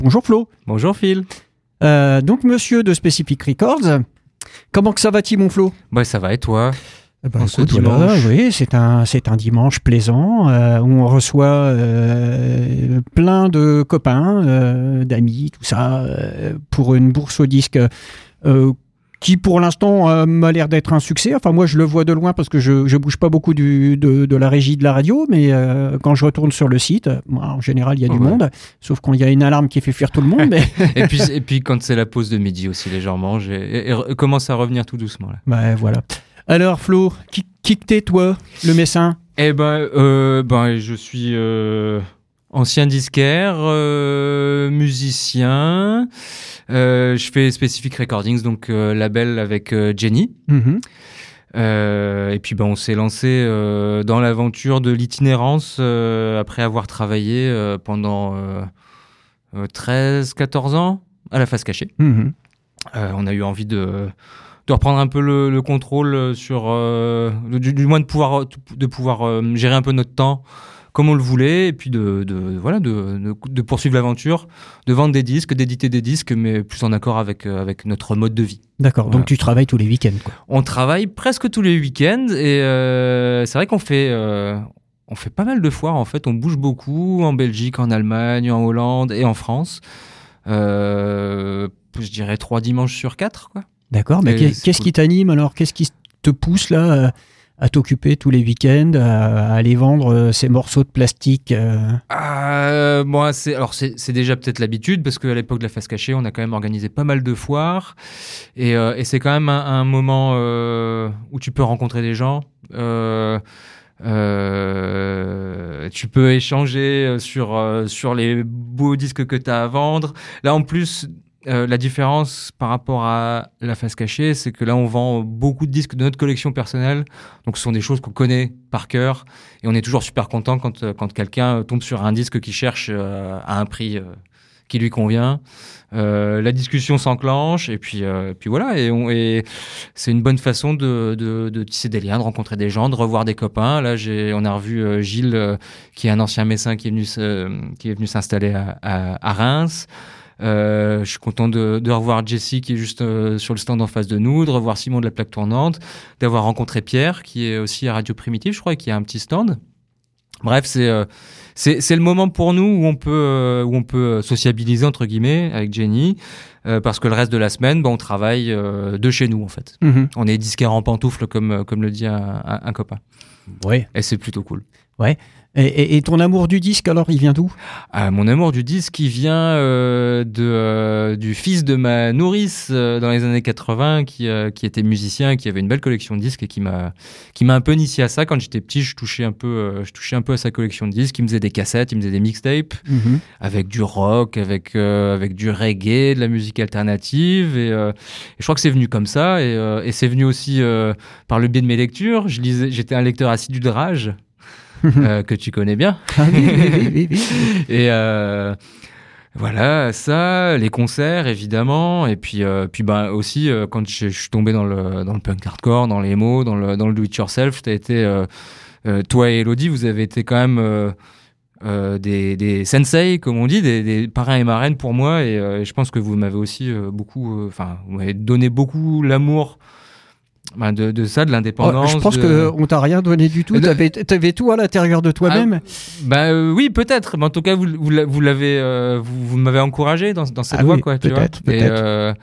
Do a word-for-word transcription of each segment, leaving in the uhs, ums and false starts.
Bonjour Flo. Bonjour Phil. Euh, donc monsieur de Specific Records, comment que ça va-t-il mon Flo ? Bah ça va et toi ? Eh ben, En écoute, ce voilà, dimanche. oui, c'est un, c'est un dimanche plaisant euh, où on reçoit euh, plein de copains, euh, d'amis, tout ça, euh, pour une bourse au disque euh, qui pour l'instant euh, m'a l'air d'être un succès. Enfin moi je le vois de loin parce que je je bouge pas beaucoup du, de, de la régie de la radio, mais euh, quand je retourne sur le site, moi, en général il y a Oh, du ouais. monde, sauf quand il y a une alarme qui fait fuir tout le monde. Mais et, puis, et puis quand c'est la pause de midi aussi, les gens mangent et, et, et re- commencent à revenir tout doucement. Là. ouais, voilà. Alors Flo, qui, qui que t'es toi, le messin ? Eh ben, euh, ben je suis euh, ancien disquaire, euh, musicien. Euh, je fais Specific Recordings, donc euh, label avec euh, Jenny. Mhm. Euh, et puis ben, on s'est lancé euh, dans l'aventure de l'itinérance euh, après avoir travaillé euh, pendant euh, euh, treize quatorze ans à la Face Cachée. Mhm. Euh, on a eu envie de, de reprendre un peu le, le contrôle sur, euh, du, du moins de pouvoir, de pouvoir euh, gérer un peu notre temps comme on le voulait, et puis de, de, voilà, de, de, de poursuivre l'aventure, de vendre des disques, d'éditer des disques, mais plus en accord avec, euh, avec notre mode de vie. D'accord, Voilà. donc tu travailles tous les week-ends, quoi. On travaille presque tous les week-ends, et euh, c'est vrai qu'on fait... Euh, on fait pas mal de foires, en fait. On bouge beaucoup en Belgique, en Allemagne, en Hollande et en France. Euh, je dirais trois dimanches sur quatre, quoi. D'accord, mais Et qu'est- c'est qu'est-ce cool. qui t'anime alors ? Qu'est-ce qui te pousse là à, à t'occuper tous les week-ends, à, à aller vendre euh, ces morceaux de plastique euh Euh, moi, c'est alors c'est c'est déjà peut-être l'habitude parce qu'à l'époque de la Face Cachée, on a quand même organisé pas mal de foires et, euh, et c'est quand même un, un moment euh, où tu peux rencontrer des gens. Euh, euh, tu peux échanger sur euh, sur les beaux disques que tu as à vendre. Là, en plus. Euh, la différence par rapport à la Face Cachée, c'est que là, on vend beaucoup de disques de notre collection personnelle. Donc, ce sont des choses qu'on connaît par cœur. Et on est toujours super content quand, euh, quand quelqu'un tombe sur un disque qui cherche euh, à un prix euh, qui lui convient. Euh, la discussion s'enclenche. Et puis, euh, puis voilà. Et, on, et c'est une bonne façon de, de, de tisser des liens, de rencontrer des gens, de revoir des copains. Là, j'ai, on a revu euh, Gilles, euh, qui est un ancien messin qui est venu, euh, qui est venu s'installer à, à, à Reims. Euh, je suis content de, de revoir Jessie qui est juste euh, sur le stand en face de nous, de revoir Simon de la plaque tournante, d'avoir rencontré Pierre qui est aussi à Radio Primitive, je crois, et qui a un petit stand. Bref, c'est euh, c'est c'est le moment pour nous où on peut euh, où on peut sociabiliser entre guillemets avec Jenny, euh, parce que le reste de la semaine, ben, on travaille euh, de chez nous en fait. Mhm. On est disquaire en pantoufles comme comme le dit un, un, un copain. Ouais. Et c'est plutôt cool. Ouais. Et, et, et ton amour du disque, alors, il vient d'où ? Ah, mon amour du disque, il vient euh, de, euh, du fils de ma nourrice euh, dans les années quatre-vingts, qui, euh, qui était musicien, qui avait une belle collection de disques et qui m'a, qui m'a un peu initié à ça. Quand j'étais petit, je touchais un peu, euh, je touchais un peu à sa collection de disques. Il me faisait des cassettes, il me faisait des mixtapes Mhm. avec du rock, avec, euh, avec du reggae, de la musique alternative. Et, euh, et je crois que c'est venu comme ça. Et, euh, et c'est venu aussi euh, par le biais de mes lectures. Je lisais, j'étais un lecteur assidu de Rage. Euh, que tu connais bien. Ah oui, oui, oui, oui, oui. Et euh, voilà, ça, les concerts évidemment, et puis euh, puis ben aussi euh, quand je, je suis tombé dans le dans le punk hardcore, dans l'emo, dans le dans le do it yourself, t'as été euh, euh, toi et Elodie, vous avez été quand même euh, euh, des des sensei comme on dit, des, des parrains et marraines pour moi, et, euh, et je pense que vous m'avez aussi euh, beaucoup, enfin euh, vous m'avez donné beaucoup l'amour. Ben de, de ça, de l'indépendance. Oh, je pense de... qu'on t'a rien donné du tout. De- T'avais, t'avais tout à l'intérieur de toi-même. Bah euh, oui, peut-être. Mais en tout cas, vous, vous, l'a- vous l'avez, euh, vous, vous m'avez encouragé dans, dans cette Ah voie, oui, quoi. Tu peut-être, vois. peut-être. Et, euh,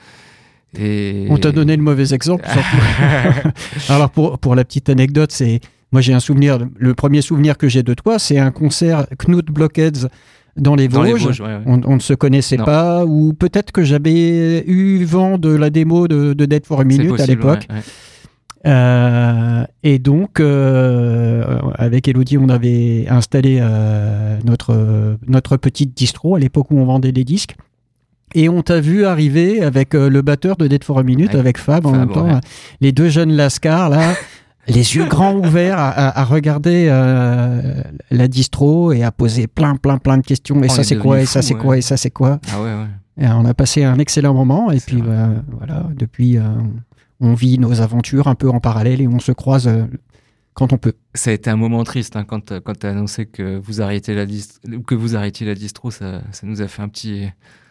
et... On t'a donné le mauvais exemple, surtout. Alors, pour, pour la petite anecdote, c'est... Moi, j'ai un souvenir... Le premier souvenir que j'ai de toi, c'est un concert Knut Blockheads dans les Dans Vosges. les Vosges, ouais, ouais. On, on ne se connaissait Non. pas, ou peut-être que j'avais eu vent de la démo de, de Dead for a C'est Minute possible, à l'époque. ouais, ouais. Euh, et donc, euh, avec Elodie, on avait installé euh, notre, notre petite distro à l'époque où on vendait des disques. Et on t'a vu arriver avec euh, le batteur de Dead for a Minute, Ouais. avec Fab en Fab, même temps. ouais. Les deux jeunes lascars, là, les yeux grands ouverts à, à- à regarder euh, la distro et à poser plein, plein, plein de questions. Et On ça, est c'est quoi ? Et devenus ça, fous, c'est ouais. quoi ? Et ça, c'est quoi ? Ah ouais, ouais. Et on a passé un excellent moment. Et C'est puis, vrai. bah, voilà, depuis, euh, on vit nos aventures un peu en parallèle et on se croise euh, quand on peut. Ça a été un moment triste hein, quand quand t'as annoncé que vous arrêtiez la dist- que vous arrêtiez la distro, ça ça nous a fait un petit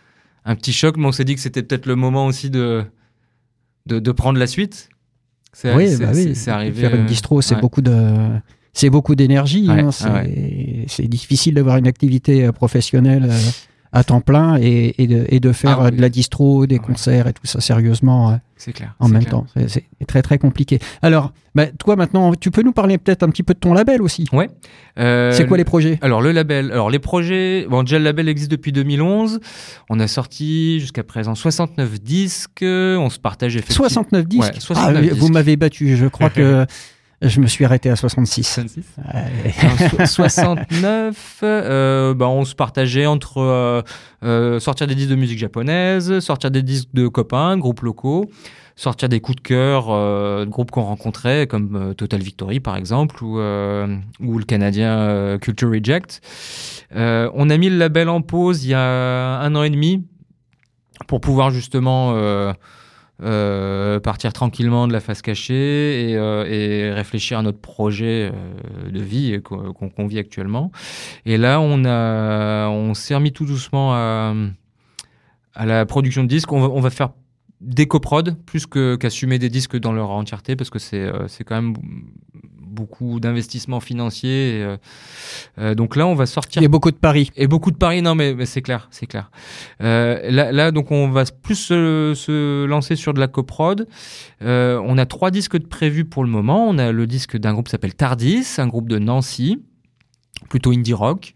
un petit choc, mais on s'est dit que c'était peut-être le moment aussi de, de, de prendre la suite. C'est, oui, c'est, bah c'est, oui. c'est arrivé. Faire une distro, c'est ouais. beaucoup de, c'est beaucoup d'énergie. Ouais, Hein, c'est, ouais. c'est difficile d'avoir une activité professionnelle à temps plein et, et, de, et de faire ah, oui. de la distro, des ouais. concerts et tout ça sérieusement c'est clair, en c'est même clair. temps. C'est, c'est très très compliqué. Alors, bah, toi maintenant, tu peux nous parler peut-être un petit peu de ton label aussi. Ouais. Euh, c'est quoi les projets ? Alors le label, alors les projets, bon déjà le label existe depuis deux mille onze. On a sorti jusqu'à présent soixante-neuf disques. On se partage effectivement. soixante-neuf disques. Ouais, soixante-neuf ah, disques. Vous m'avez battu. Je crois que. Je me suis arrêté à soixante-six. soixante-six Ouais. soixante-neuf, euh, bah on se partageait entre euh, euh, sortir des disques de musique japonaise, sortir des disques de copains, groupes locaux, sortir des coups de cœur euh, de groupes qu'on rencontrait, comme euh, Total Victory par exemple, ou, euh, ou le Canadien euh, Culture Reject. Euh, on a mis le label en pause il y a un an et demi pour pouvoir justement... Euh, Euh, partir tranquillement de la face cachée et, euh, et réfléchir à notre projet euh, de vie qu'on, qu'on vit actuellement. Et là, on, a, on s'est remis tout doucement à, à la production de disques. On va, on va faire des coprods plus que, qu'assumer des disques dans leur entièreté parce que c'est, euh, c'est quand même beaucoup d'investissements financiers. Et, euh, euh, donc là, on va sortir... Et beaucoup de paris. Et beaucoup de paris, non, mais, mais c'est clair, c'est clair. Euh, là, là, donc, on va plus se, se lancer sur de la coprod. Euh, on a trois disques de prévus pour le moment. On a le disque d'un groupe qui s'appelle Tardis, un groupe de Nancy, plutôt indie rock.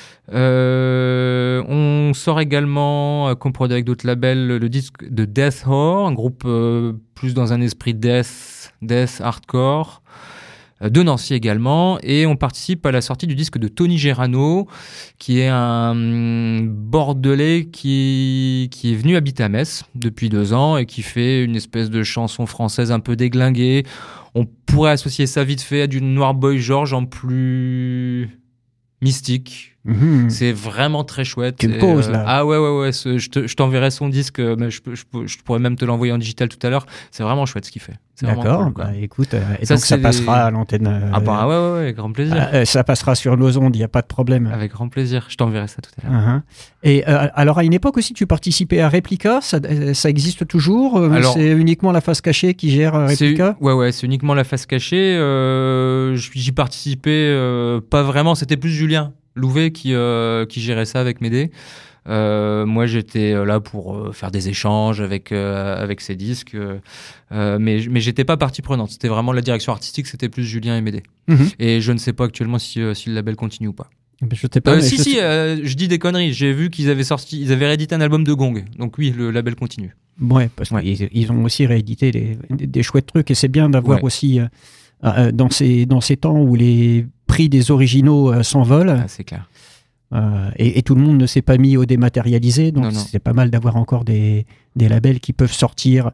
Euh, on sort également, euh, comprod avec d'autres labels, le disque de Death Whore, un groupe euh, plus dans un esprit death, death hardcore, euh, de Nancy également, et on participe à la sortie du disque de Tony Gerano, qui est un um, Bordelais qui, qui est venu habiter à Metz depuis deux ans et qui fait une espèce de chanson française un peu déglinguée. On pourrait associer ça vite fait à du Noir Boy George en plus mystique. Mmh. C'est vraiment très chouette. Tu me poses euh, là. Ah ouais, ouais, ouais. Ce, je, te, je t'enverrai son disque, mais je, je, je, je pourrais même te l'envoyer en digital tout à l'heure. C'est vraiment chouette ce qu'il fait. C'est D'accord, cool, bah, écoute, euh, et ça, donc ça passera des... à l'antenne. Euh, ah bah ouais, ouais, ouais, grand plaisir. Euh, ça passera sur nos ondes, il n'y a pas de problème. Avec grand plaisir, je t'enverrai ça tout à l'heure. Uh-huh. Et euh, alors à une époque aussi, tu participais à Replica, ça, ça existe toujours euh, alors, c'est uniquement la face cachée qui gère euh, Replica c'est, Ouais, ouais, c'est uniquement la face cachée. Euh, j'y participais euh, pas vraiment, c'était plus Julien Louvet qui, euh, qui gérait ça avec Médée. Euh, moi, j'étais là pour euh, faire des échanges avec, euh, avec ces disques, euh, mais, mais j'étais pas partie prenante. C'était vraiment la direction artistique, c'était plus Julien et Médée. Mm-hmm. Et je ne sais pas actuellement si, euh, si le label continue ou pas. Je sais pas. Euh, si, je si, sais... euh, je dis des conneries. J'ai vu qu'ils avaient sorti, ils avaient réédité un album de Gong. Donc oui, le label continue. Ouais, parce ouais. qu'ils ils ont aussi réédité des, des, des chouettes trucs et c'est bien d'avoir ouais. aussi, euh, euh, dans, ces, dans ces temps où les prix des originaux euh, s'envolent. Ah, c'est clair. Euh, et, et tout le monde ne s'est pas mis au dématérialisé, donc non, non. c'est pas mal d'avoir encore des, des labels qui peuvent sortir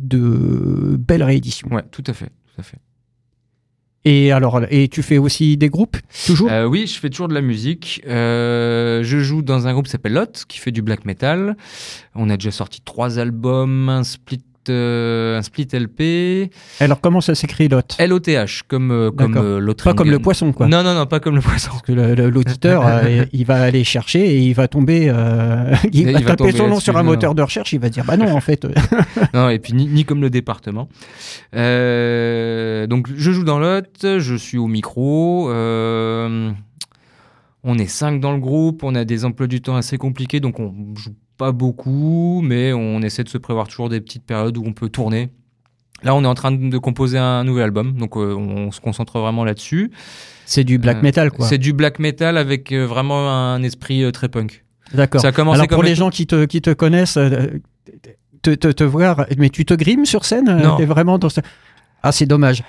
de belles rééditions. Ouais, tout à fait, tout à fait. Et alors, et tu fais aussi des groupes, toujours ? euh, Oui, je fais toujours de la musique. Euh, je joue dans un groupe qui s'appelle Lot, qui fait du black metal. On a déjà sorti trois albums, un split. Euh, un split L P. Alors comment ça s'écrit Lot ? L O T H, comme, euh, comme euh, l'autre. Pas comme le poisson, quoi. Non, non, non, pas comme le poisson. Parce que le, le, l'auditeur, euh, il va aller chercher et il va tomber. Euh, il, il va, va taper son nom sur un moteur de recherche, il va dire bah non, en fait. Non, et puis ni, ni comme le département. Euh, donc je joue dans Lot, je suis au micro. Euh, on est cinq dans le groupe, on a des emplois du temps assez compliqués, donc on joue pas beaucoup, mais on essaie de se prévoir toujours des petites périodes où on peut tourner. Là, on est en train de composer un nouvel album, donc euh, on se concentre vraiment là-dessus. C'est du black metal, quoi. Euh, c'est du black metal avec euh, vraiment un esprit euh, très punk. D'accord. Ça a commencé Alors comme pour les gens qui te, qui te connaissent, euh, te, te, te voir, mais tu te grimes sur scène ? Non. T'es vraiment dans ce... Ah, c'est dommage.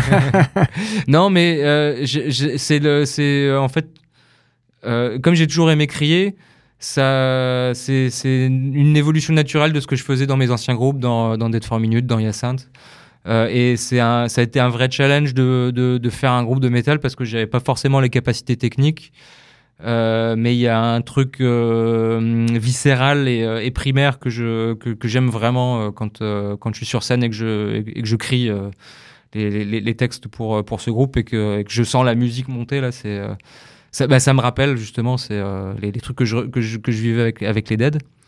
Non, mais euh, je, je, c'est, le, c'est euh, en fait, euh, comme j'ai toujours aimé crier, ça, c'est, c'est une évolution naturelle de ce que je faisais dans mes anciens groupes, dans, dans Dead for a Minute, dans Hyacinthe. Euh, et c'est un, ça a été un vrai challenge de, de, de faire un groupe de métal parce que j'avais pas forcément les capacités techniques. Euh, mais il y a un truc euh, viscéral et, euh, et primaire que, je, que, que j'aime vraiment euh, quand, euh, quand je suis sur scène et que je, et que je crie euh, les, les, les textes pour, pour ce groupe et que, et que je sens la musique monter. Là, c'est... Euh, Ça, bah, ça me rappelle justement c'est, euh, les, les trucs que je, que, je, que je vivais avec, avec les Dead.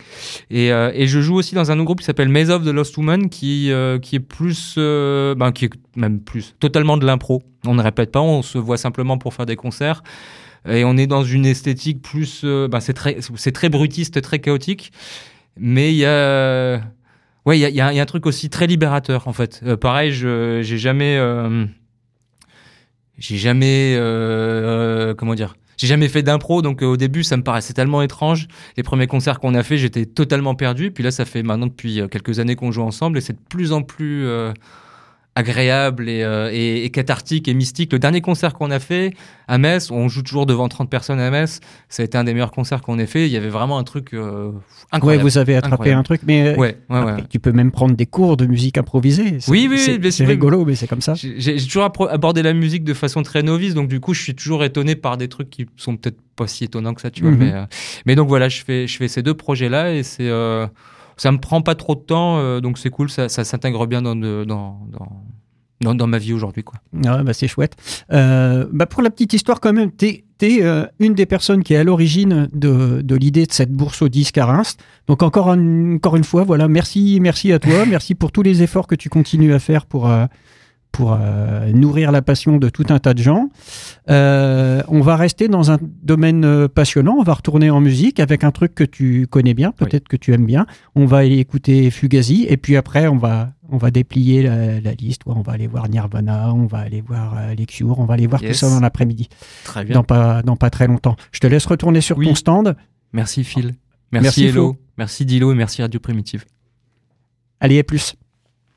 Et, euh, et je joue aussi dans un autre groupe qui s'appelle Maze of the Lost Woman, qui, euh, qui est plus, euh, ben, qui est même plus, totalement de l'impro. On ne répète pas, on se voit simplement pour faire des concerts. Et on est dans une esthétique plus, euh, ben, c'est très, c'est très brutiste, très chaotique. Mais il y a, ouais, il y a, il y a, il y a un truc aussi très libérateur, en fait. Euh, pareil, je, j'ai jamais, euh, j'ai jamais, euh, euh, comment dire, j'ai jamais fait d'impro, donc euh, au début, ça me paraissait tellement étrange. Les premiers concerts qu'on a fait, j'étais totalement perdu. Puis là, ça fait maintenant depuis quelques années qu'on joue ensemble, et c'est de plus en plus euh, agréable et, euh, et, et cathartique et mystique. Le dernier concert qu'on a fait à Metz, on joue toujours devant trente personnes à Metz, ça a été un des meilleurs concerts qu'on ait fait. Il y avait vraiment un truc euh, incroyable. Ouais, vous avez attrapé incroyable. un truc, mais ouais, ouais, après, ouais. tu peux même prendre des cours de musique improvisée. C'est, oui, oui, c'est, oui, c'est rigolo, mais c'est comme ça. J'ai, j'ai toujours abordé la musique de façon très novice, donc du coup, je suis toujours étonné par des trucs qui sont peut-être pas si étonnants que ça, tu vois. Mm-hmm. Mais, euh, mais donc voilà, je fais, je fais ces deux projets-là et c'est, euh, ça me prend pas trop de temps, euh, donc c'est cool, ça, ça s'intègre bien dans, de, dans, dans Dans, dans ma vie aujourd'hui, quoi. Ah, bah c'est chouette. Euh, bah pour la petite histoire, quand même, t'es, t'es euh, une des personnes qui est à l'origine de, de l'idée de cette bourse au disque à Reims. Donc encore, un, encore une fois, voilà, merci, merci à toi, merci pour tous les efforts que tu continues à faire pour euh, pour euh, nourrir la passion de tout un tas de gens. Euh, on va rester dans un domaine passionnant, on va retourner en musique avec un truc que tu connais bien, peut-être oui. que tu aimes bien. On va aller écouter Fugazi et puis après on va on va déplier la, la liste. On va aller voir Nirvana, on va aller voir euh, les Cure, on va aller voir yes. tout ça dans l'après-midi. Très bien. Dans pas dans pas très longtemps. Je te laisse retourner sur oui. ton stand. Merci Phil. Merci, merci Hello. Flo. Merci Dilo et merci Radio Primitive. Allez, à plus.